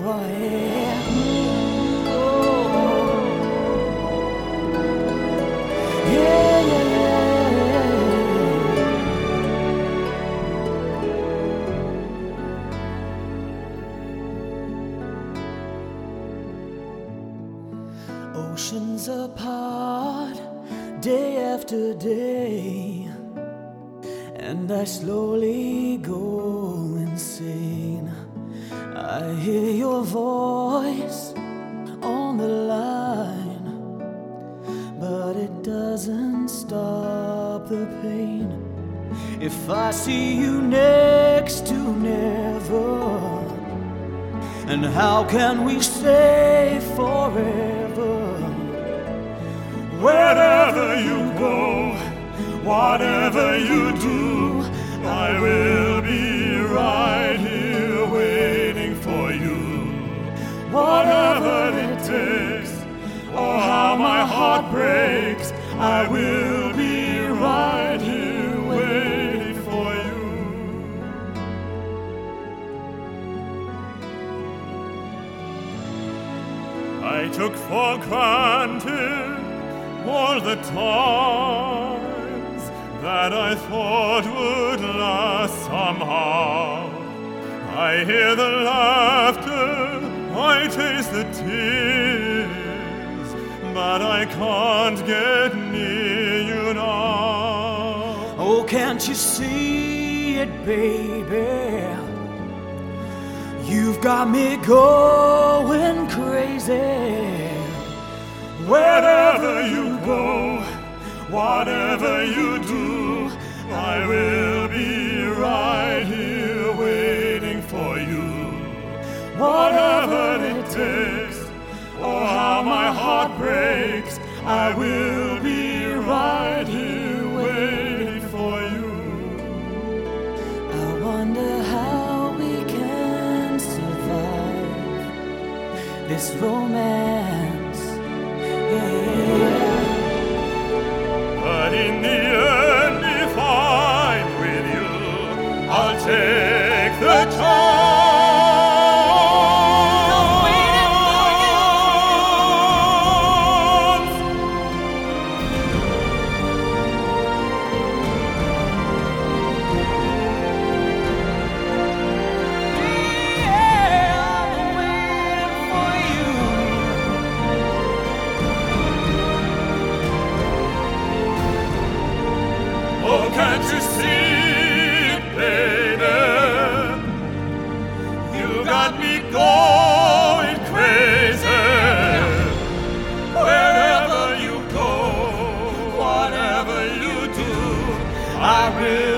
yeah. Yeah, yeah, yeah. Oceans apart, day after day, and I slowly go insane. I hear your voice on the line, but it doesn't stop the pain. If I see you next to never, and how can we say forever? Wherever you go, whatever you do, I will be right here waiting for you. Whatever it takes, oh how my heart breaks, I will be right here waiting for you. I took for granted all the times that I thought would last somehow. I hear the laughter, I taste the tears, but I can't get near you now. Oh, can't you see it, baby? You've got me going crazy. Wherever you go, whatever you do, I will be right here waiting for you. Whatever it takes, oh how my heart breaks, I will be right here waiting for you. I wonder how we can survive this romance. But in the end, if I'm with you, I'll take the chance. Oh, can't you see it, baby? You got me going crazy. Wherever you go, whatever you do, I will